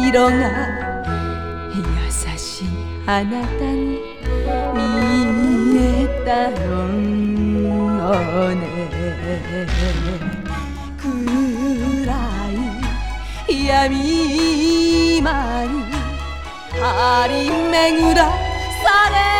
色が優しいあなたに見えたのね。暗い闇間に張り巡らされ